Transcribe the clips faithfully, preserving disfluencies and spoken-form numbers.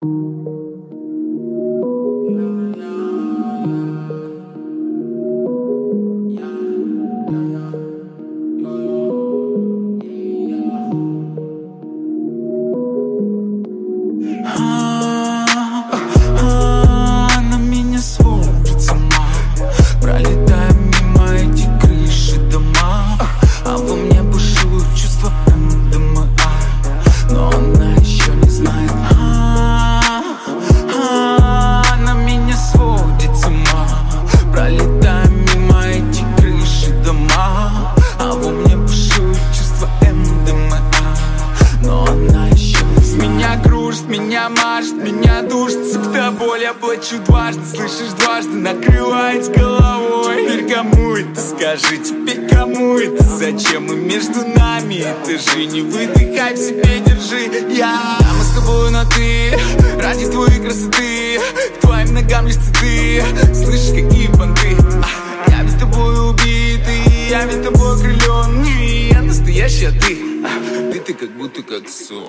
Меня мажет, меня душит, всегда боль, я плачу дважды. Слышишь, дважды накрывает с головой. Теперь кому это, скажи, теперь кому это? Зачем и между нами? Это же не выдыхай, в себе держи. Я, а мы с тобой на ты, ради твоей красоты. К твоим ногам лишь цветы. Слышишь, какие понты? Я ведь тобой убитый, я ведь тобой окрыленный. Я настоящий, а ты, ты, ты как будто как сон.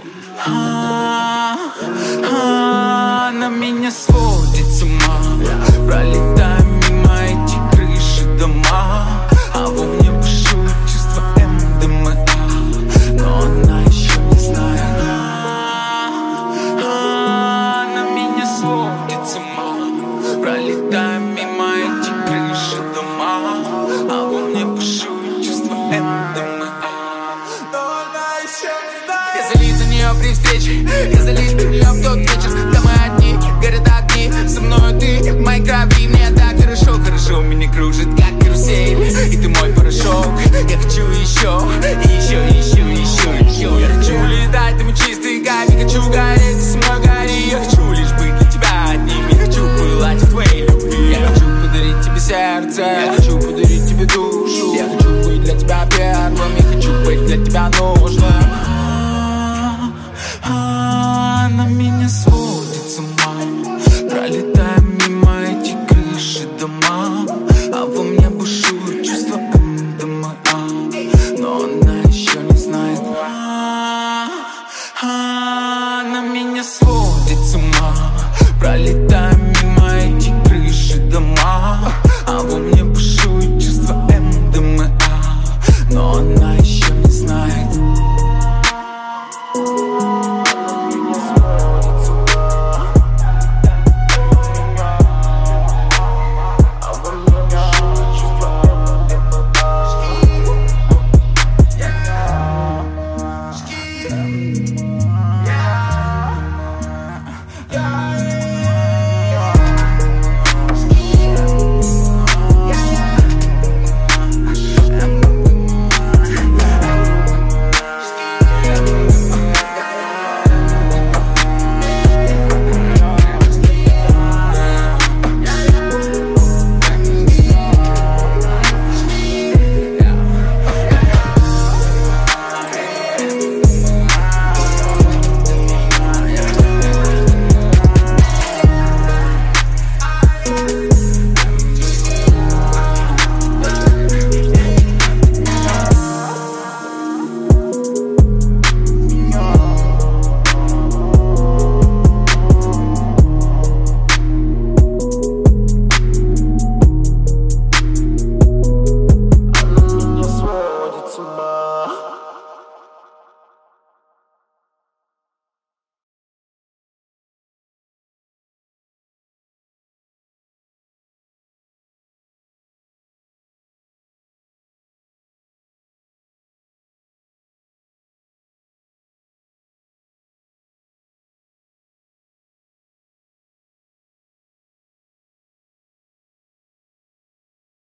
А-а-а, на меня сводит с ума. Пролетаем мимо эти крыши дома, а во мне бушует чувство эм дэ эм а. Но она еще не знает. А-а-а, на меня сводит с ума. Пролетаем мимо эти крыши дома, а во мне бушует чувство эм дэ эм а. Я залит за нее при встрече, я залит за нее в тот вечер, когда мы одни, горят огни, со мною ты, в моей крови. Мне так хорошо, хорошо, меня кружит как карусель, и ты мой порошок. Я хочу еще, и еще, и еще, и еще, и еще. Я хочу летать, ты мой чистый кайф, хочу гореть, с мной гори. Я хочу лишь быть для тебя одним, я хочу пылать в твоей любви. Я хочу подарить тебе сердце, я хочу подарить тебе душу. Я хочу быть для тебя первым, я хочу быть для тебя нужным. На меня сводит с ума. Пролетаем мимо эти крыши дома, а во мне бушует чувство эм дэ эм а. Но она еще не знает. На меня сводит с ума. Пролетаем